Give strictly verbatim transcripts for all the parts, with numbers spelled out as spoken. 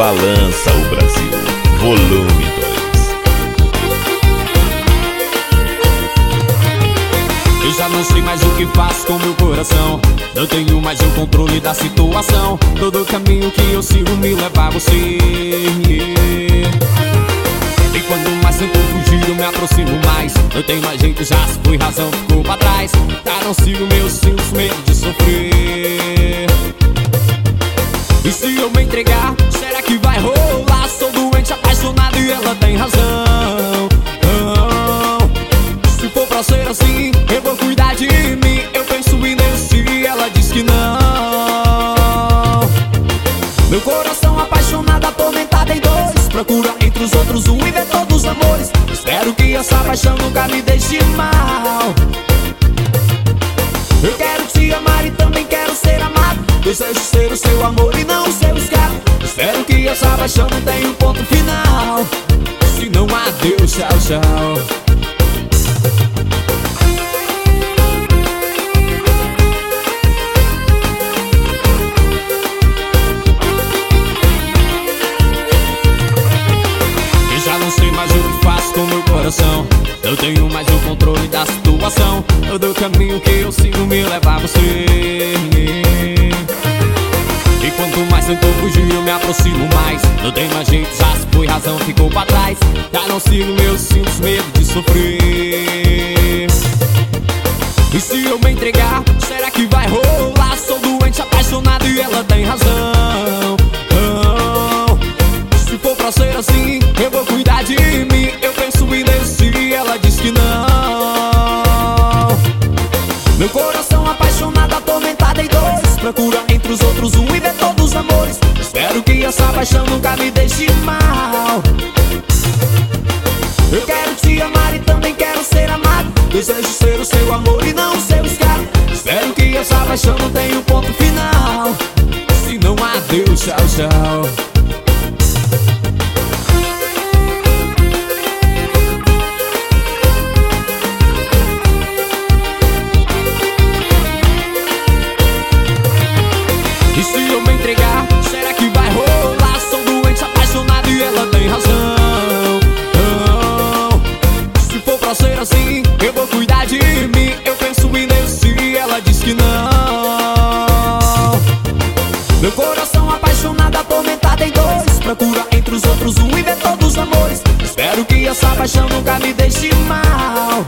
balança o Brasil. Volume dois. Eu já não sei mais o que faço com meu coração. Não tenho mais o controle da situação. Todo caminho que eu sigo me leva a você. E quando mais tento fugir eu me aproximo mais. Não tem mais jeito, já se foi, razão ficou pra trás. Já não sigo meus cintos, medo de sofrer. E se eu me entregar, será que vai rolar? Sou doente, apaixonado e ela tem razão. Se for pra ser assim, eu vou cuidar de mim. Eu penso em desistir, ela diz que não. Meu coração apaixonado, atormentado em dois. Procura entre os outros um e vê todos os amores. Espero que essa paixão nunca me deixe mal. Eu quero te amar e também quero ser amado. Desejo ser o seu amor e não o seu escravo. Espero que essa paixão não tenha um ponto final. Se não, adeus, tchau, tchau. Já não sei mais o que faço com meu coração. Não tenho mais o controle da situação. Todo caminho que eu sigo me leva a você. E quanto mais tento fugir eu me aproximo mais. Não tem mais jeito, já se foi, razão ficou pra trás. Já não sigo meus cintos, medo de sofrer. E se eu me entregar, será que vai rolar? Sou doente, apaixonado e ela tem razão. Se for pra ser assim, eu vou cuidar de mim. Eu penso em desistir, ela diz que não. Meu coração apaixonado, atormentado em dois. Procura entre os outros um e vê todos os amores. Espero que essa paixão nunca me deixe mal. Eu quero te amar e também quero ser amado. Desejo ser o seu amor e não o seu escravo. Espero que essa paixão não tenha um ponto final. Se não, adeus, tchau, tchau. E se eu me entregar, será que vai rolar? Sou doente, apaixonado e ela tem razão. Se for pra ser assim, eu vou cuidar de mim. Eu penso em desistir, ela diz que não. Meu coração apaixonado, atormentado em dois. Procura entre os outros um e vê todos os amores. Espero que essa paixão nunca me deixe mal.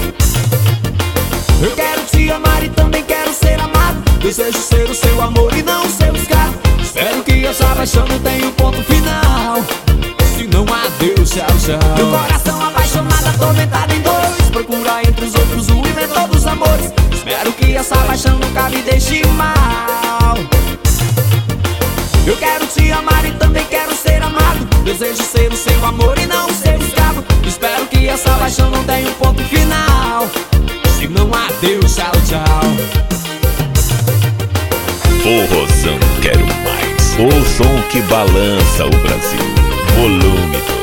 Eu quero te amar e também quero ser amado. Desejo ser o seu amor e não o seu escravo. Espero que essa paixão não tenha um ponto final. Se não, adeus, tchau, tchau. Meu coração apaixonado, atormentado em dois. Procura entre os outros um e vê todos os amores. Espero que essa paixão nunca me deixe mal. Eu quero te amar e também quero ser amado. Desejo ser o seu amor e não o seu escravo. Espero que essa paixão não tenha um ponto final. Se não, adeus, tchau, tchau. Forrozão, quero mais. O som que balança o Brasil. Volume dois.